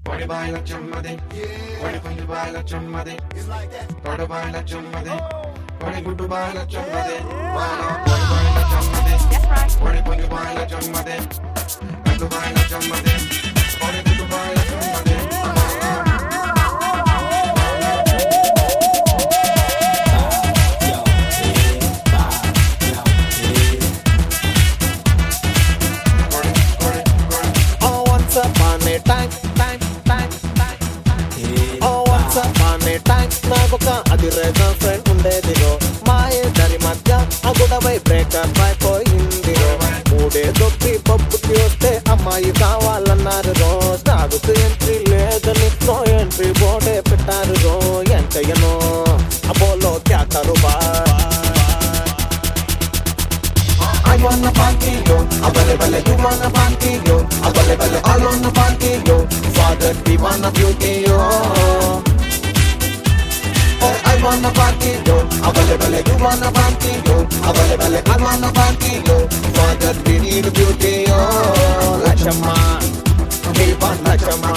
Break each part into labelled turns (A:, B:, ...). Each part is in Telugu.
A: Body by la chummade, body punju by la chummade. Body by la chummade, body good by la chummade. Body by la chummade, body punju by la chummade. Good by la chummade, body good by la chummade.
B: నాకొక అదిరేక ఫ్రెండ్ ఉండేదిరో మాయే దరి మధ్య ఆ గొడవై బ్రేకప్ అయిపోయిందిరో మూడే దొక్కి పప్పుకి వస్తే అమ్మాయి కావాలన్నారు రో సాగుతూ ఎంట్రీ లేదని నో ఎంట్రీ బోర్డే పెట్టారు రో ఎంతయ్యనో అపోలో క్యా కరుబా I wanna party yo, abale bale you wanna party yo, abale bale all on the party yo, father we wanna beauty yo. I wanna party yo, abale bale you wanna party yo, abale bale I wanna party yo, father we need beauty yo. Lachama, we want Lachama.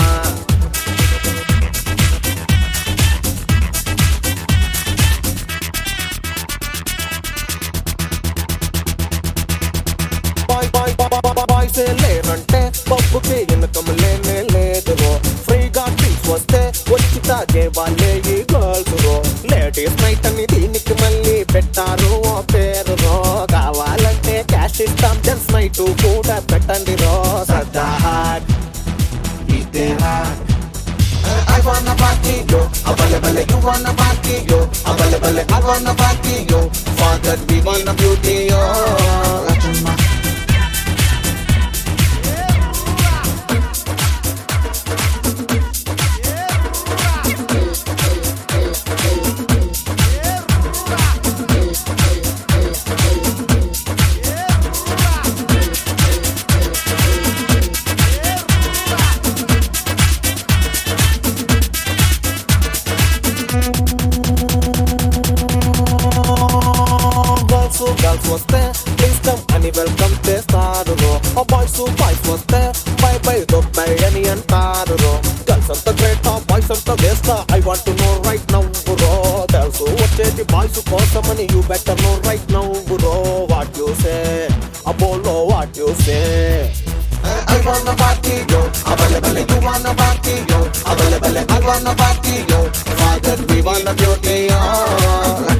B: బాయ్సే లేరంటే పప్పుకి ఇన్కమ్ లేనే లేదురో ఫ్రీగా డ్రింక్స్ వస్తే వచ్చి తాగే వాళ్ళే ఈ గర్ల్స్ రో లేడీస్ నైట్ అని దీనికి మళ్ళీ పెట్టారు ఓ పేరు రో కావాలంటే క్యాష్ ఇస్తాం జెంట్స్ నైట్ కూడా పెట్టండి రో సదా హాట్ ఇదే hot I wanna party yo, abale bale you wanna party yo, abale bale I wanna party yo, for that we wanna beauty yo. Lachama girls వస్తే ప్లీజ్ కమ్ అని వెల్కమ్ చేస్తారు రో బాయ్స్ వస్తే బై బై దొబ్బై అని అంటారు రో గర్ల్స్ అంతా గ్రేట్ బాయ్స్ అంతా వేస్తా I want to know right now రో గర్ల్స్ వచ్చేది బాయ్స్ కోసమని you better know right now రో what you say Apollo what you say I wanna party yo, abale bale you wanna party yo, abale bale I wanna party yo, father we wanna beauty yo.